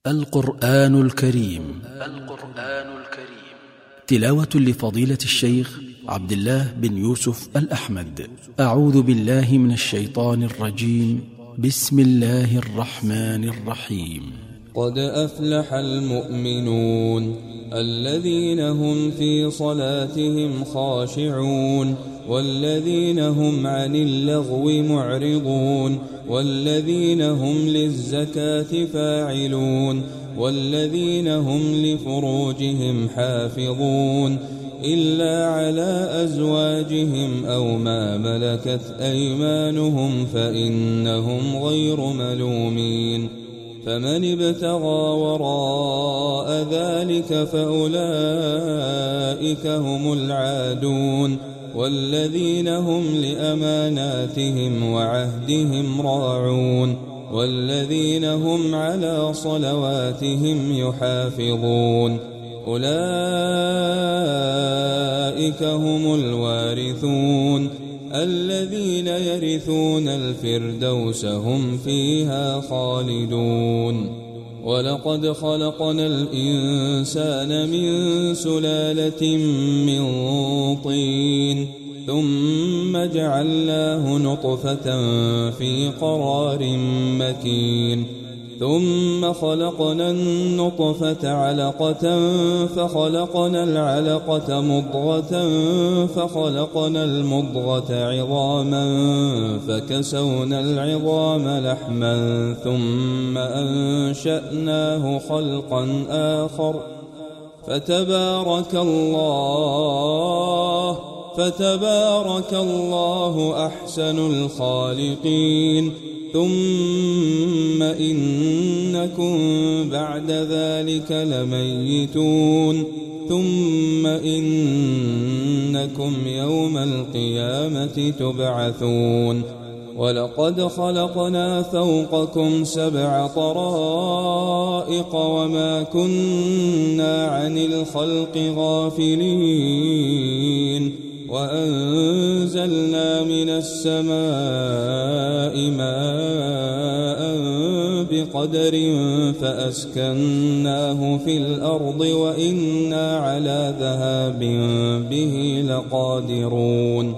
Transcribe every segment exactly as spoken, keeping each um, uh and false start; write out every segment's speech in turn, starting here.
القرآن الكريم القرآن الكريم تلاوة لفضيلة الشيخ عبد الله بن يوسف الأحمد. أعوذ بالله من الشيطان الرجيم. بسم الله الرحمن الرحيم. قد أفلح المؤمنون الذين هم في صلاتهم خاشعون والذين هم عن اللغو معرضون والذين هم للزكاة فاعلون والذين هم لفروجهم حافظون إلا على أزواجهم أو ما ملكت أيمانهم فإنهم غير ملومين. فمن ابتغى وراء ذلك فأولئك هم العادون والذين هم لأماناتهم وعهدهم راعون والذين هم على صلواتهم يحافظون. أولئك هم الوارثون الذين يرثون الفردوس هم فيها خالدون. ولقد خلقنا الإنسان من سلالة من طين ثم جعلناه نطفة في قرار مكين ثم خلقنا النطفة علقة فخلقنا العلقة مضغة فخلقنا المضغة عظاما فكسونا العظام لحما ثم أنشأناه خلقا آخر فتبارك الله فتبارك الله أحسن الخالقين. ثم إنكم بعد ذلك لميتون ثم إنكم يوم القيامة تبعثون. ولقد خلقنا فوقكم سبع طرائق وما كنا عن الخلق غافلين وأنزلنا من السماء ماء بقدر فأسكناه في الأرض وإنا على ذهاب به لقادرون.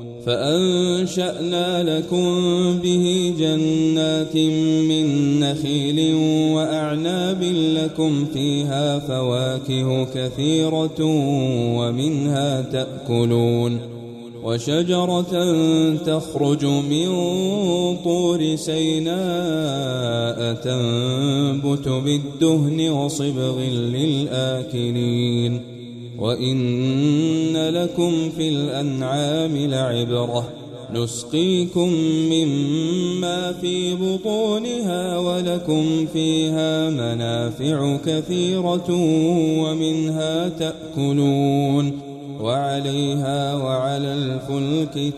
فأنشأنا لكم به جنات من نخيل وأعناب لكم فيها فواكه كثيرة ومنها تأكلون. وشجرة تخرج من طور سيناء تنبت بالدهن وصبغ للآكلين. وإن لكم في الأنعام لعبرة نسقيكم مما في بطونها ولكم فيها منافع كثيرة ومنها تأكلون وعليها وعلى الفلك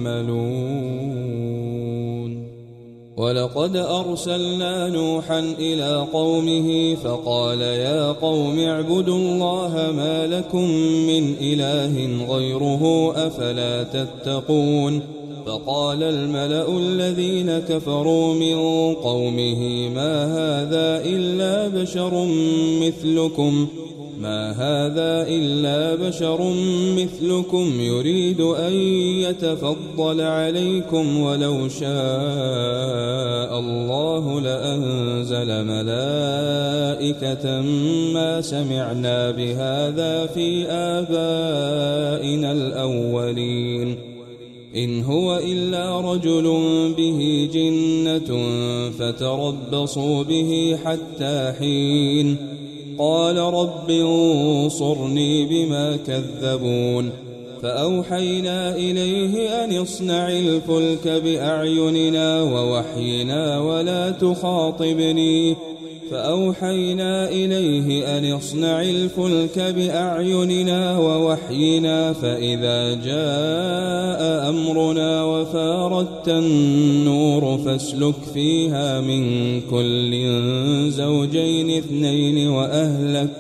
تحملون. ولقد أرسلنا نوحا إلى قومه فقال يا قوم اعبدوا الله ما لكم من إله غيره أفلا تتقون. فقال الملأ الذين كفروا من قومه ما هذا إلا بشر مثلكم ما هذا إلا بشر مثلكم يريد أن يتفضل عليكم ولو شاء الله لأنزل ملائكة ما سمعنا بهذا في آبائنا الأولين إن هو إلا رجل به جنة فتربصوا به حتى حين. قال رب انصرني بما كذبون. فأوحينا إليه أن اصنع الفلك بأعيننا ووحينا ولا تخاطبني فأوحينا إليه أن اصنع الفلك بأعيننا ووحينا فإذا جاء أمرنا وفاردت النور فاسلك فيها من كل زوجين اثنين وأهلك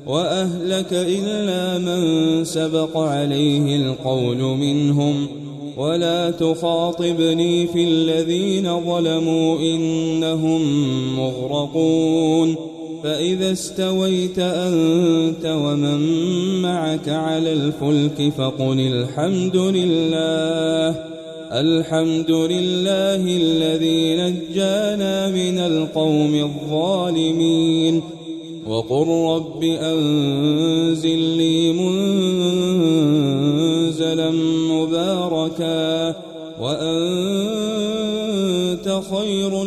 وأهلك إلا من سبق عليه القول منهم ولا تخاطبني في الذين ظلموا إنهم مغرقون فإذا استويت أنت ومن معك على الفلك فقل الحمد لله الحمد لله الذي نجانا من القوم الظالمين وقل رب أنزل لي منزلا مباركا وأنت خير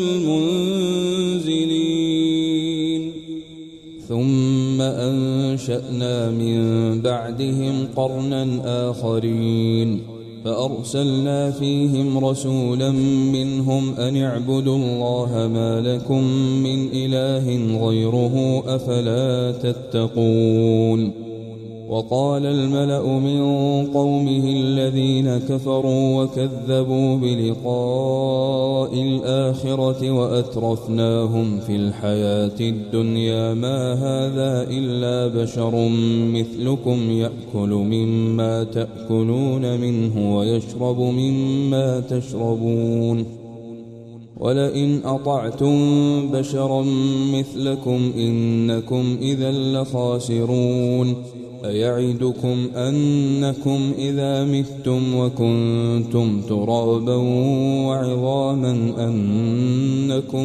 المنزلين ثم أنشأنا من بعدهم قرنا آخرين فأرسلنا فيهم رسولا منهم أن اعبدوا الله ما لكم من إله غيره أفلا تتقون وقال الملأ من قومه الذين كفروا وكذبوا بلقاء الآخرة وأترفناهم في الحياة الدنيا ما هذا إلا بشر مثلكم يأكل مما تأكلون منه ويشرب مما تشربون ولئن أطعتم بشرا مثلكم إنكم إذا لخاسرون أيعدكم أنكم إذا متم وكنتم ترابا وعظاما أنكم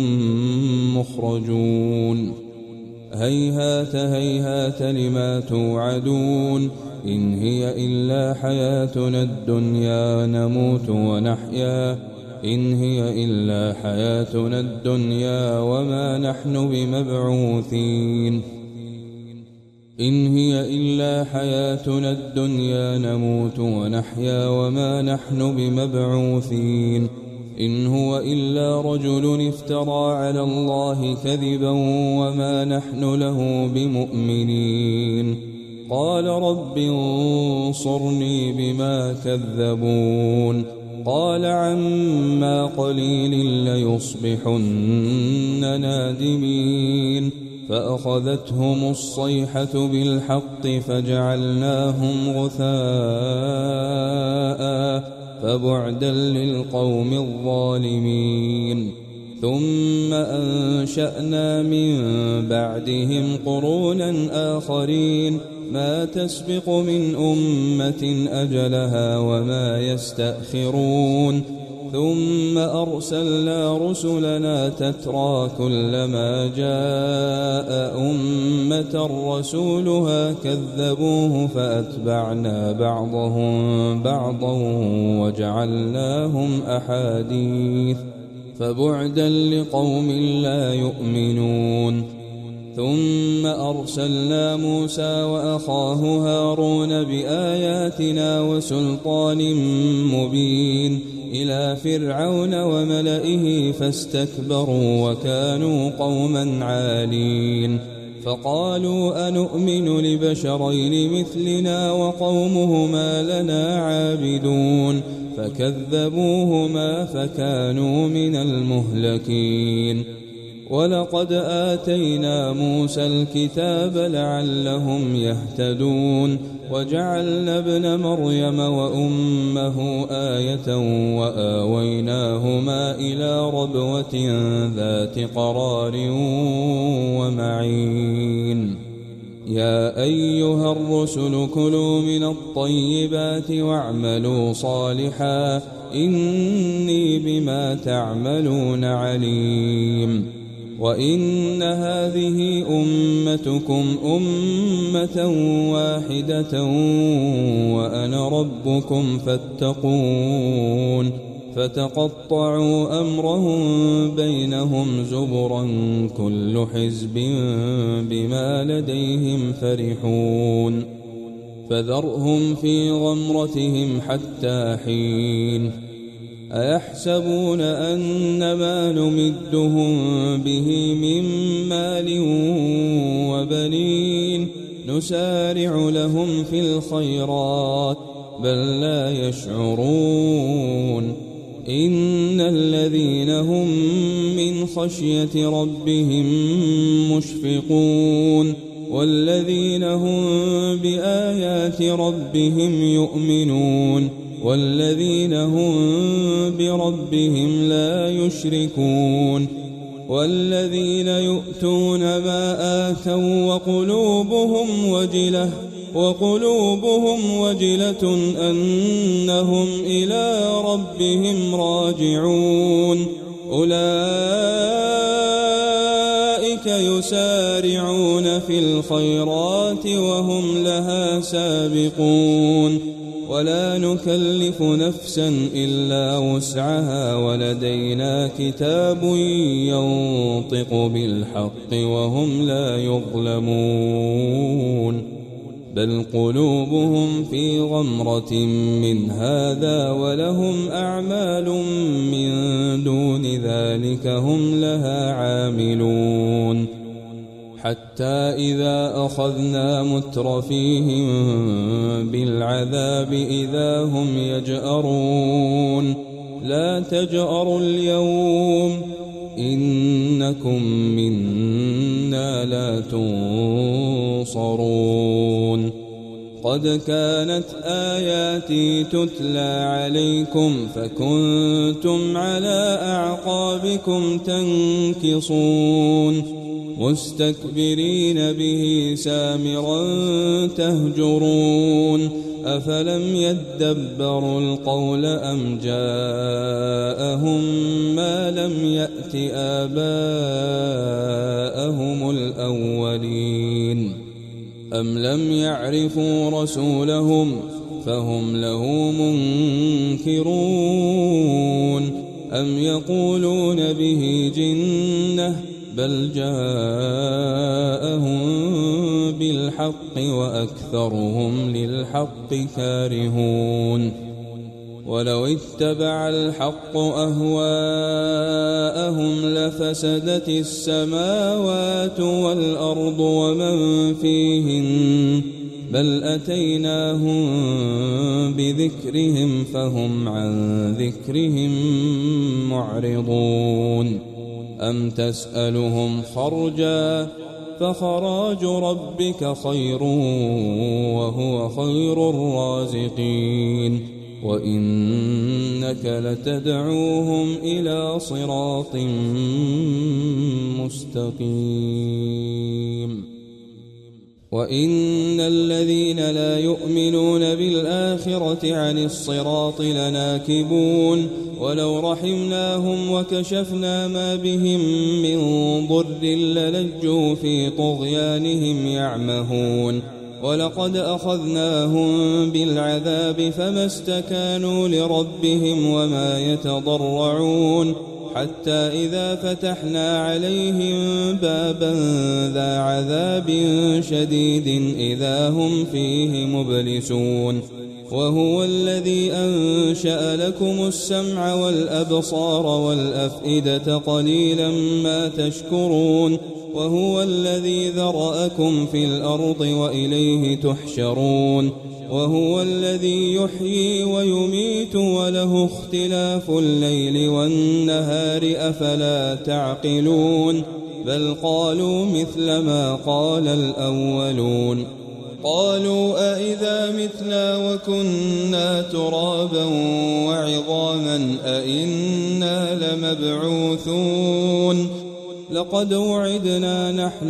مخرجون هيهات هيهات لما توعدون إن هي إلا حياتنا الدنيا نموت ونحيا إن هي إلا حياتنا الدنيا وما نحن بمبعوثين إن هي إلا حياتنا الدنيا نموت ونحيا وما نحن بمبعوثين إن هو إلا رجل افترى على الله كذبا وما نحن له بمؤمنين قال رب انصرني بما كذبون قال عما قليل ليصبحن نادمين فأخذتهم الصيحة بالحق فجعلناهم غثاء فبعدا للقوم الظالمين ثم أنشأنا من بعدهم قرونا آخرين ما تسبق من أمة أجلها وما يستأخرون ثم أرسلنا رسلنا تترى كلما جاء أمة رسولها كذبوه فأتبعنا بعضهم بعضا وجعلناهم أحاديث فبعدا لقوم لا يؤمنون ثم أرسلنا موسى وأخاه هارون بآياتنا وسلطان مبين إلى فرعون وملئه فاستكبروا وكانوا قوما عالين فقالوا أنؤمن لبشرين مثلنا وقومهما لنا عابدون فكذبوهما فكانوا من المهلكين ولقد آتينا موسى الكتاب لعلهم يهتدون وجعلنا ابن مريم وأمه آية وآويناهما إلى ربوة ذات قرار ومعين يا أيها الرسل كلوا من الطيبات واعملوا صالحا إني بما تعملون عليم وإن هذه أمتكم أمة واحدة وأنا ربكم فاتقون فتقطعوا أمرهم بينهم زبرا كل حزب بما لديهم فرحون فذرهم في غمرتهم حتى حين أيحسبون أن ما نمدهم به من مال وبنين نسارع لهم في الخيرات بل لا يشعرون إن الذين هم من خشية ربهم مشفقون والذين هم بآيات ربهم يؤمنون والذين هم بربهم لا يشركون والذين يؤتون ما آتوا وقلوبهم وجلة وقلوبهم وجلة أنهم إلى ربهم راجعون أولئك يسارعون في الخيرات وهم لها سابقون ولا نكلف نفسا إلا وسعها ولدينا كتاب ينطق بالحق وهم لا يظلمون بل قلوبهم في غمرة من هذا ولهم أعمال من دون ذلك هم لها عاملون حتى إذا أخذنا مترفيهم بالعذاب إذا هم يجأرون لا تجأروا اليوم إنكم منا لا تنصرون قد كانت آياتي تتلى عليكم فكنتم على أعقابكم تنكصون مستكبرين به سامرا تهجرون أفلم يدبروا القول أم جاءهم ما لم يأت آباءهم الأولين أم لم يعرفوا رسولهم فهم له منكرون أم يقولون به جنة بل جاءهم بالحق وأكثرهم للحق كارهون ولو اتبع الحق أهواءهم لفسدت السماوات والأرض ومن فيهن بل أتيناهم بذكرهم فهم عن ذكرهم معرضون أم تسألهم خرجا فخراج ربك خير وهو خير الرازقين وإنك لتدعوهم إلى صراط مستقيم وإن الذين لا يؤمنون بالآخرة عن الصراط لناكبون ولو رحمناهم وكشفنا ما بهم من ضر للجوا في طغيانهم يعمهون ولقد أخذناهم بالعذاب فما استكانوا لربهم وما يتضرعون حتى إذا فتحنا عليهم بابا ذا عذاب شديد إذا هم فيه مبلسون وهو الذي أنشأ لكم السمع والأبصار والأفئدة قليلا ما تشكرون وهو الذي ذرأكم في الأرض وإليه تحشرون وهو الذي يحيي ويميت وله اختلاف الليل والنهار أفلا تعقلون بل قالوا مثل ما قال الأولون قالوا أئذا متنا وكنا ترابا وعظاما أئنا لمبعوثون لقد وعدنا نحن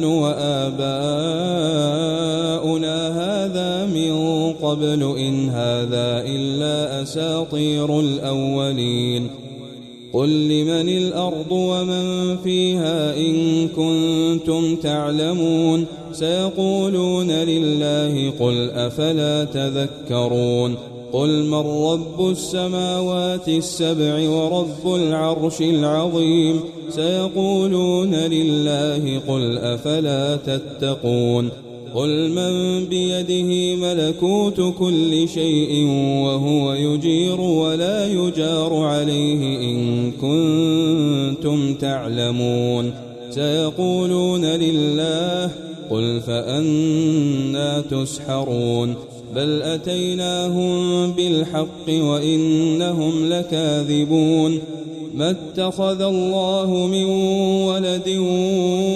وآباؤنا هذا من قبل إن هذا إلا أساطير الأولين قل لمن الأرض ومن فيها إن كنتم تعلمون سيقولون لله قل أفلا تذكرون قل من رب السماوات السبع ورب العرش العظيم سيقولون لله قل أفلا تتقون قل من بيده ملكوت كل شيء وهو يجير ولا يجار عليه إن كنتم تعلمون سيقولون لله قل فأنى تسحرون بل أتيناهم بالحق وإنهم لكاذبون ما اتخذ الله من ولد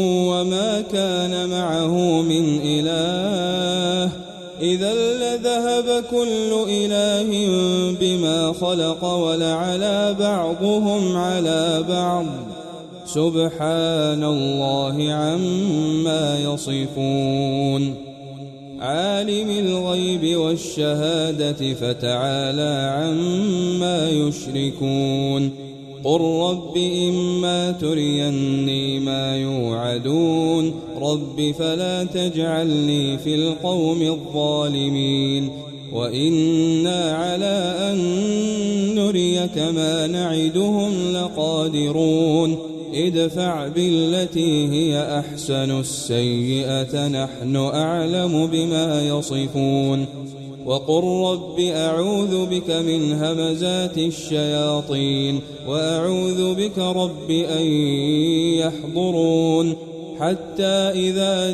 وما كان معه من إله إذا لذهب كذب كل إله بما خلق ولعلى بعضهم على بعض سبحان الله عما يصفون عالم الغيب والشهادة فتعالى عما يشركون قل رب إما تريني ما يوعدون رب فلا تجعلني في القوم الظالمين وإنا على أن نريك ما نعدهم لقادرون ادفع بالتي هي أحسن السيئة نحن أعلم بما يصفون وقل رب أعوذ بك من همزات الشياطين وأعوذ بك رب أن يحضرون حتى إذا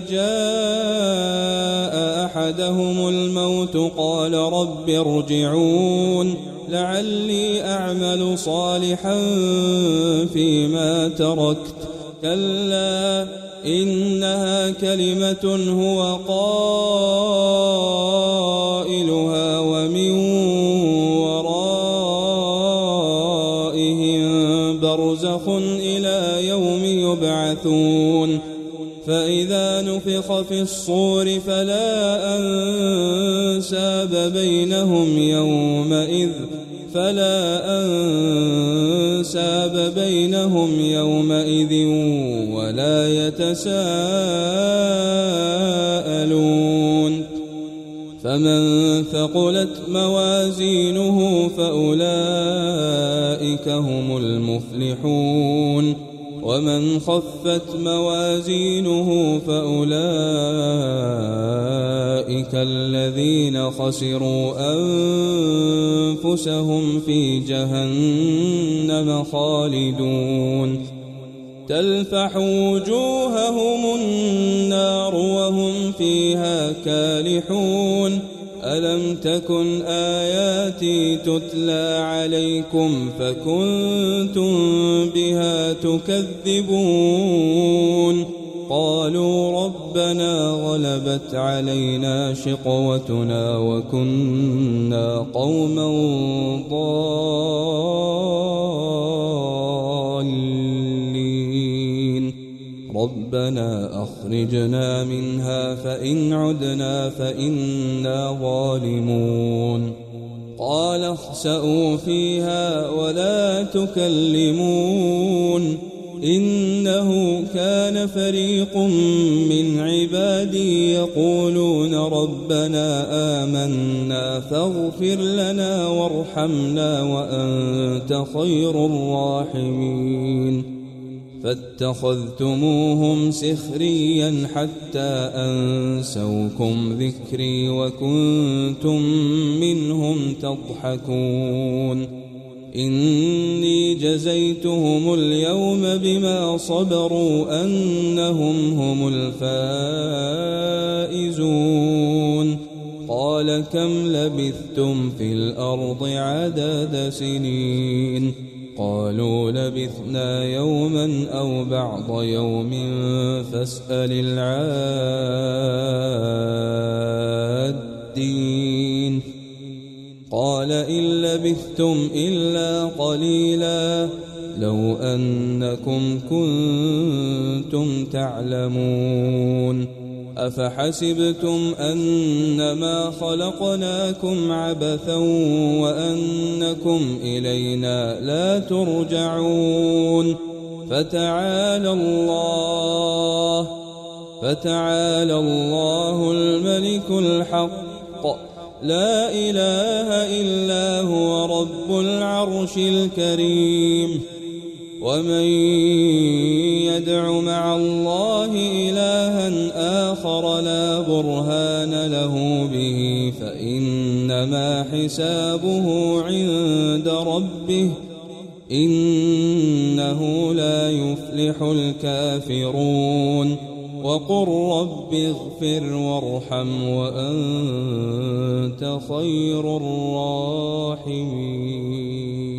جاء أحدهم الموت قال رب ارجعون لعلي أعمل صالحا فيما تركت كلا إنها كلمة هو قائلها ومن ورائهم برزخ إلى يوم يبعثون فإذا نفخ في الصور فلا أنساب بينهم يومئذ فلا أنساب بينهم يومئذ ولا يتساءلون فمن ثقلت موازينه فأولئك هم المفلحون ومن خفت موازينه فأولئك الذين خسروا أنفسهم في جهنم خالدون تلفح وجوههم النار وهم فيها كالحون ألم تكن آياتي تتلى عليكم فكنتم بها تكذبون قالوا ربنا غلبت علينا شقوتنا وكنا قوما ضالين ربنا أخرجنا منها فإن عدنا فإنا ظالمون قال اخسئوا فيها ولا تكلمون إنه كان فريق من عبادي يقولون ربنا آمنا فاغفر لنا وارحمنا وأنت خير الراحمين فاتخذتموهم سخريا حتى أنسوكم ذكري وكنتم منهم تضحكون إني جزيتهم اليوم بما صبروا أنهم هم الفائزون قال كم لبثتم في الأرض عدد سنين قالوا لبثنا يوما أو بعض يوم فاسأل العادين قال إن لبثتم إلا قليلا لو أنكم كنتم تعلمون أفحسبتم أنما خلقناكم عبثا وأنكم إلينا لا ترجعون فتعالى الله فتعالى الله الملك الحق لا إله إلا هو رب العرش الكريم ومن يدع مع الله إلها آخر لا برهان له به فإنما حسابه عند ربه إنه لا يفلح الكافرون وقل رب اغفر وارحم وأنت خير الراحمين